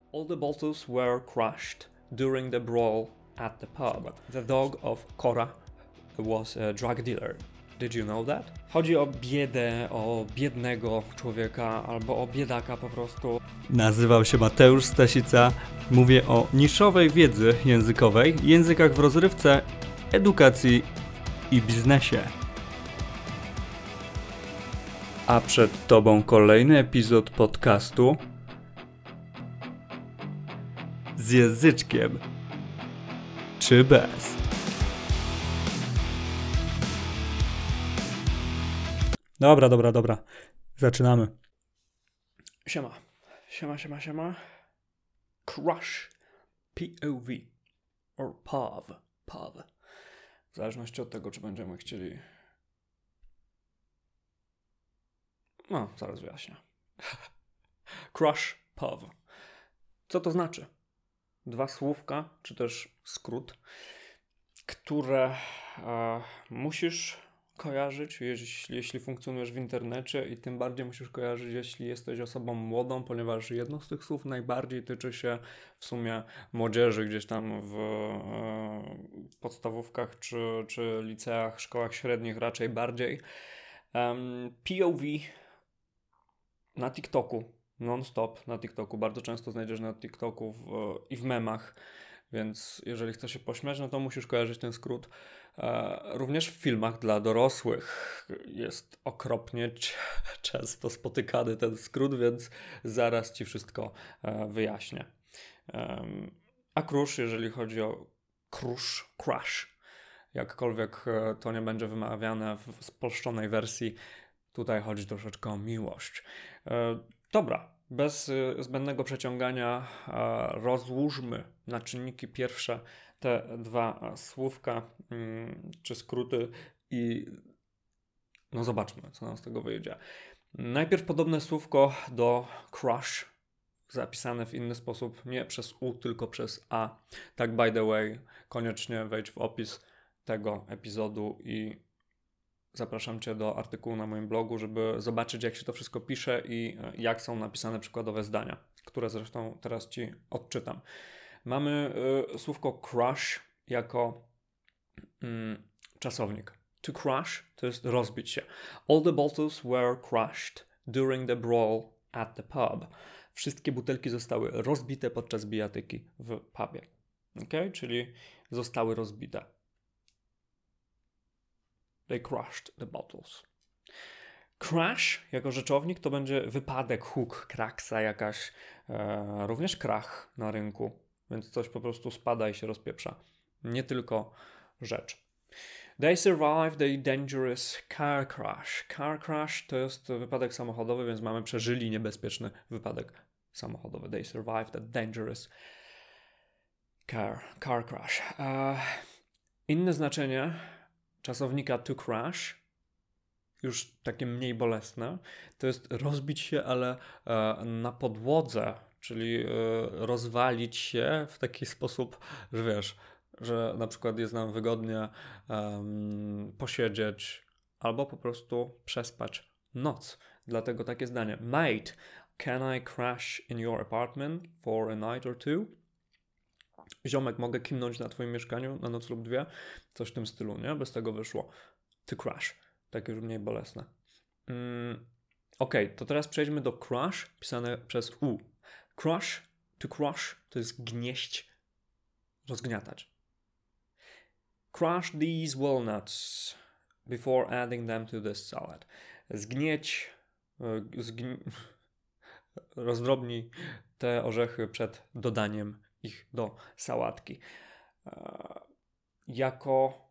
All the bottles were crushed during the brawl at the pub. The dog of Cora was a drug dealer. Did you know that? Chodzi o biedę, o biednego człowieka albo o biedaka po prostu. Nazywam się Mateusz Stasica. Mówię o niszowej wiedzy językowej, językach w rozrywce, edukacji i biznesie. A przed Tobą kolejny epizod podcastu z języczkiem czy bez. Dobra. Zaczynamy. Siema. Crush. P-O-V. Or POV. POV. W zależności od tego, czy będziemy chcieli... No, zaraz wyjaśnię. Crush. POV. Co to znaczy? Dwa słówka, czy też skrót, które musisz kojarzyć, jeśli funkcjonujesz w internecie, i tym bardziej musisz kojarzyć, jeśli jesteś osobą młodą, ponieważ jedno z tych słów najbardziej tyczy się w sumie młodzieży gdzieś tam w podstawówkach czy liceach, szkołach średnich raczej bardziej. POV na TikToku, non-stop na TikToku, bardzo często znajdziesz na TikToku i w memach, więc jeżeli chcesz się pośmiać, no to musisz kojarzyć ten skrót. Również w filmach dla dorosłych jest okropnie często spotykany ten skrót, więc zaraz Ci wszystko wyjaśnię. A crush, jeżeli chodzi o crush, jakkolwiek to nie będzie wymawiane w spolszczonej wersji, tutaj chodzi troszeczkę o miłość. Dobra, bez zbędnego przeciągania rozłóżmy na czynniki pierwsze te dwa słówka czy skróty i no zobaczmy, co nam z tego wyjdzie. Najpierw podobne słówko do crush, zapisane w inny sposób, nie przez U, tylko przez A. Tak by the way, koniecznie wejdź w opis tego epizodu i zapraszam Cię do artykułu na moim blogu, żeby zobaczyć, jak się to wszystko pisze i jak są napisane przykładowe zdania, które zresztą teraz Ci odczytam. Mamy słówko crush jako czasownik. To crush to jest rozbić się. All the bottles were crushed during the brawl at the pub. Wszystkie butelki zostały rozbite podczas bijatyki w pubie. Okay? Czyli zostały rozbite. They crushed the bottles. Crash jako rzeczownik to będzie wypadek, huk, kraksa jakaś, również krach na rynku, więc coś po prostu spada i się rozpieprza. Nie tylko rzecz. They survived a dangerous car crash. Car crash to jest wypadek samochodowy, więc mamy przeżyli niebezpieczny wypadek samochodowy. They survived a dangerous car crash. Inne znaczenie czasownika to crash, już takie mniej bolesne, to jest rozbić się, ale na podłodze, czyli rozwalić się w taki sposób, że wiesz, że na przykład jest nam wygodnie posiedzieć albo po prostu przespać noc. Dlatego takie zdanie. Mate, can I crash in your apartment for a night or two? Ziomek, mogę kimnąć na twoim mieszkaniu na noc lub dwie? Coś w tym stylu, nie? Bez tego wyszło. To crash. Takie już mniej bolesne. To teraz przejdźmy do crush, pisane przez U. Crush, to crush, to jest gnieść, rozgniatać. Crush these walnuts before adding them to this salad. Zgnieć, rozdrobnij te orzechy przed dodaniem ich do sałatki. Jako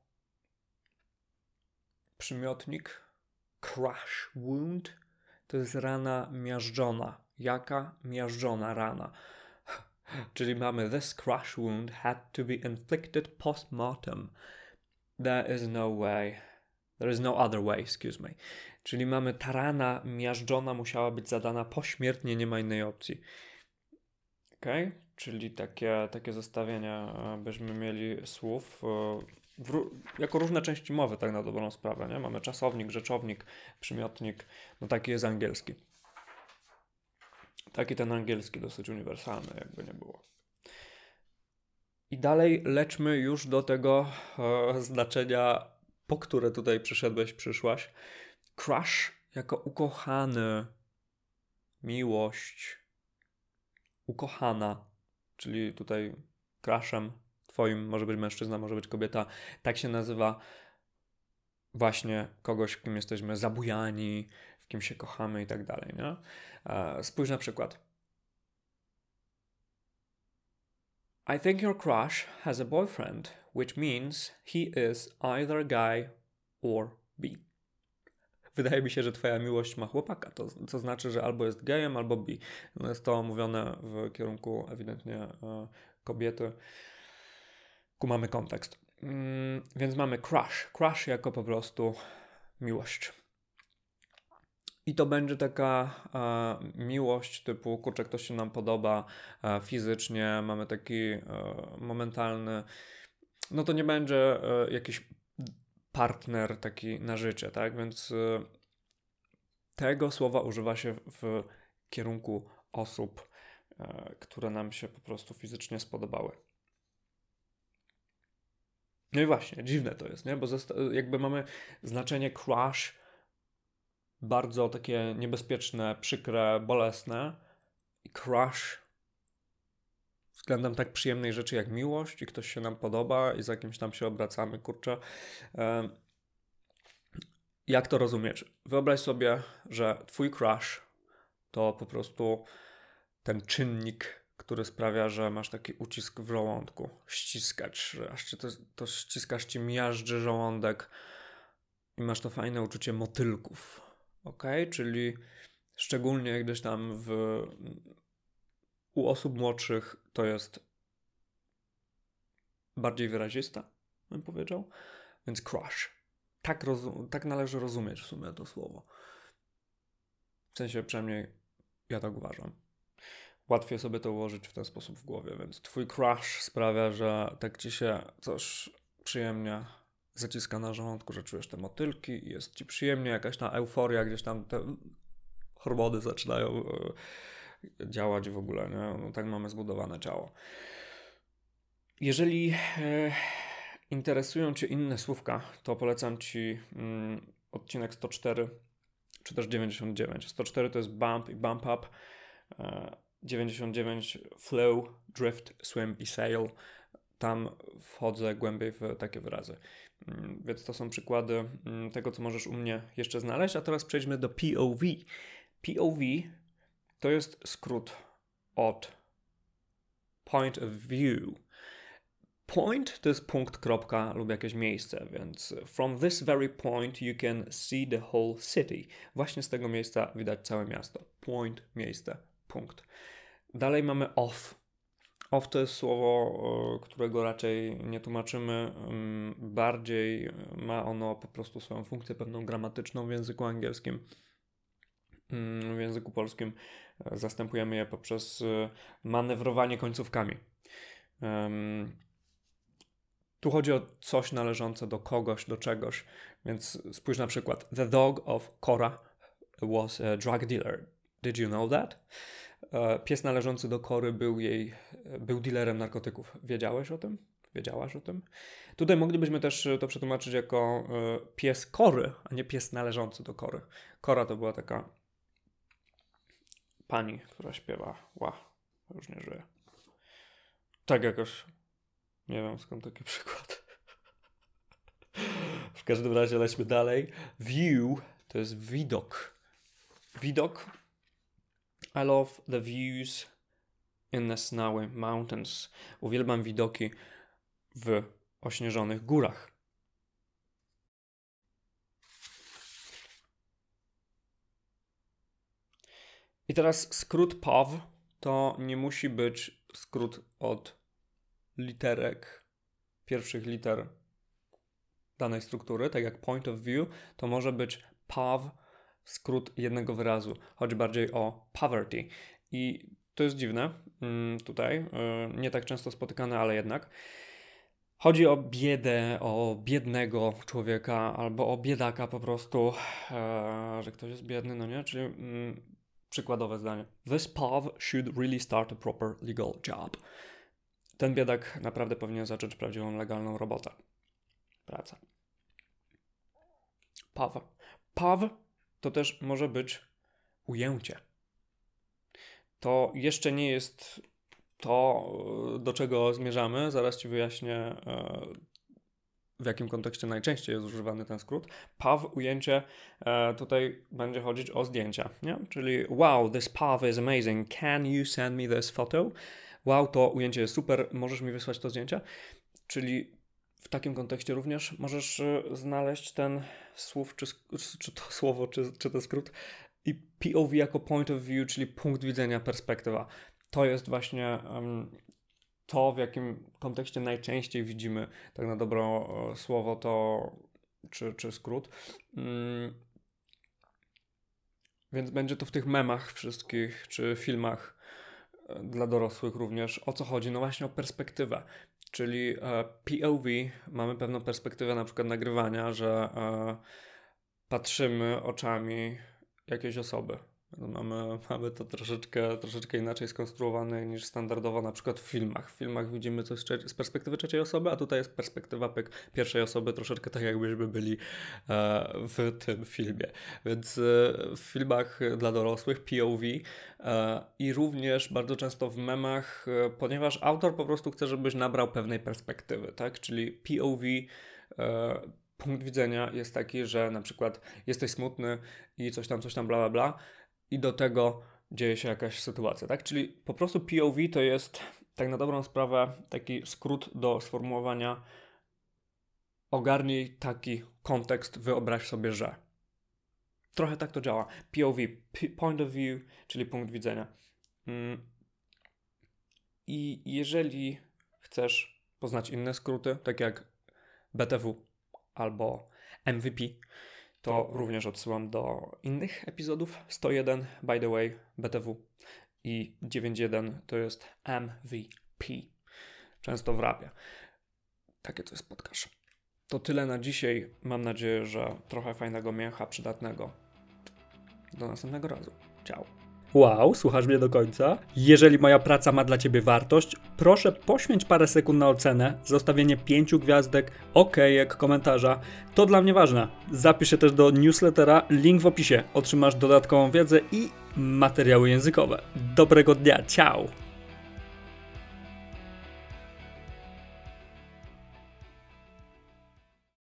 przymiotnik crush wound to jest rana miażdżona. Jaka miażdżona rana? Czyli mamy this crush wound had to be inflicted post-mortem. There is no other way, excuse me. Czyli mamy ta rana miażdżona musiała być zadana pośmiertnie, nie ma innej opcji. Okay? Czyli takie zestawienie byśmy mieli słów jako różne części mowy, tak na dobrą sprawę, nie? Mamy czasownik, rzeczownik, przymiotnik, no taki jest angielski. Taki ten angielski dosyć uniwersalny, jakby nie było. I dalej lećmy już do tego znaczenia, po które tutaj przyszłaś. Crush jako ukochany, miłość, ukochana, czyli tutaj crushem twoim może być mężczyzna, może być kobieta. Tak się nazywa właśnie kogoś, w kim jesteśmy zabujani, w kim się kochamy i tak dalej, nie? Spójrz na przykład. I think your crush has a boyfriend, which means he is either a guy or bi. Wydaje mi się, że twoja miłość ma chłopaka, co znaczy, że albo jest gejem, albo bi. No jest to mówione w kierunku ewidentnie kobiety. Kumamy kontekst. Więc mamy crush. Crush jako po prostu miłość. I to będzie taka miłość typu, kurczę, ktoś się nam podoba fizycznie, mamy taki momentalny, no to nie będzie jakiś partner taki na życie, tak? Więc tego słowa używa się w kierunku osób, które nam się po prostu fizycznie spodobały. No i właśnie, dziwne to jest, nie? Bo jakby mamy znaczenie crush bardzo takie niebezpieczne, przykre, bolesne. I crush względem tak przyjemnej rzeczy jak miłość i ktoś się nam podoba i za kimś tam się obracamy, kurczę. Jak to rozumieć? Wyobraź sobie, że twój crush to po prostu ten czynnik, który sprawia, że masz taki ucisk w żołądku. Ściskacz, że aż to ściskasz, ci miażdży żołądek i masz to fajne uczucie motylków. Czyli szczególnie gdzieś tam u osób młodszych to jest bardziej wyrazista, bym powiedział. Więc crush. Tak należy rozumieć w sumie to słowo. W sensie przynajmniej ja tak uważam. Łatwiej sobie to ułożyć w ten sposób w głowie, więc twój crush sprawia, że tak ci się coś przyjemnie zaciska na żołądku, że czujesz te motylki i jest ci przyjemnie, jakaś ta euforia, gdzieś tam te hormony zaczynają działać w ogóle, nie? No, tak mamy zbudowane ciało. Jeżeli interesują cię inne słówka, to polecam ci odcinek 104 czy też 99. 104 to jest bump i bump up, 99 flow, drift, swim i sail. Tam wchodzę głębiej w takie wyrazy. Więc to są przykłady tego, co możesz u mnie jeszcze znaleźć. A teraz przejdźmy do POV. POV to jest skrót od point of view. Point to jest punkt, kropka lub jakieś miejsce, więc from this very point you can see the whole city. Właśnie z tego miejsca widać całe miasto. Point, miejsce, punkt. Dalej mamy off. Off to jest słowo, którego raczej nie tłumaczymy. Bardziej ma ono po prostu swoją funkcję pewną gramatyczną w języku angielskim. W języku polskim zastępujemy je poprzez manewrowanie końcówkami. Tu chodzi o coś należące do kogoś, do czegoś. Więc spójrz na przykład. The dog of Cora was a drug dealer. Did you know that? Pies należący do Kory był dealerem narkotyków. Wiedziałeś o tym? Wiedziałaś o tym? Tutaj moglibyśmy też to przetłumaczyć jako pies Kory, a nie pies należący do Kory. Kora to była taka pani, która śpiewa. Już nie żyje. Tak jakoś. Nie wiem skąd taki przykład. W każdym razie lećmy dalej. View to jest widok. Widok. I love the views in the snowy mountains. Uwielbiam widoki w ośnieżonych górach. I teraz skrót POV to nie musi być skrót od literek, pierwszych liter danej struktury, tak jak point of view, to może być POV, skrót jednego wyrazu. Chodzi bardziej o poverty. I to jest dziwne tutaj, nie tak często spotykane, ale jednak. Chodzi o biedę, o biednego człowieka albo o biedaka po prostu, że ktoś jest biedny, no nie? Czyli Przykładowe zdanie. This POV should really start a proper legal job. Ten biedak naprawdę powinien zacząć prawdziwą legalną robotę. Pracę. POV. POV to też może być ujęcie. To jeszcze nie jest to, do czego zmierzamy. Zaraz Ci wyjaśnię, w jakim kontekście najczęściej jest używany ten skrót. POV, ujęcie, tutaj będzie chodzić o zdjęcia, nie? Czyli wow, this POV is amazing, can you send me this photo? Wow, to ujęcie jest super, możesz mi wysłać to zdjęcie? Czyli w takim kontekście również możesz znaleźć ten słów, czy to słowo, czy ten skrót i POV jako point of view, czyli punkt widzenia, perspektywa. To jest właśnie to, w jakim kontekście najczęściej widzimy tak na dobro słowo to, czy skrót. Więc będzie to w tych memach wszystkich, czy filmach dla dorosłych również. O co chodzi? No właśnie o perspektywę. Czyli POV, mamy pewną perspektywę na przykład nagrywania, że patrzymy oczami jakiejś osoby. Mamy to troszeczkę inaczej skonstruowane niż standardowo na przykład w filmach. W filmach widzimy coś z perspektywy trzeciej osoby, a tutaj jest perspektywa pierwszej osoby, troszeczkę tak jakbyśmy byli w tym filmie. Więc w filmach dla dorosłych POV i również bardzo często w memach, ponieważ autor po prostu chce, żebyś nabrał pewnej perspektywy, tak? Czyli POV, punkt widzenia jest taki, że na przykład jesteś smutny i coś tam, bla, bla, bla i do tego dzieje się jakaś sytuacja, tak? Czyli po prostu POV to jest tak na dobrą sprawę taki skrót do sformułowania ogarnij taki kontekst, wyobraź sobie, że. Trochę tak to działa. POV, point of view, czyli punkt widzenia. I jeżeli chcesz poznać inne skróty, tak jak BTW albo MVP, to również odsyłam do innych epizodów. 101, by the way, BTW i 9.1 to jest MVP. Często w rapie. Takie to jest podcast. To tyle na dzisiaj. Mam nadzieję, że trochę fajnego mięcha, przydatnego. Do następnego razu. Ciao. Wow, słuchasz mnie do końca? Jeżeli moja praca ma dla Ciebie wartość, proszę poświęć parę sekund na ocenę, zostawienie 5 gwiazdek, okejek, komentarza. To dla mnie ważne. Zapisz się też do newslettera, link w opisie. Otrzymasz dodatkową wiedzę i materiały językowe. Dobrego dnia, ciao!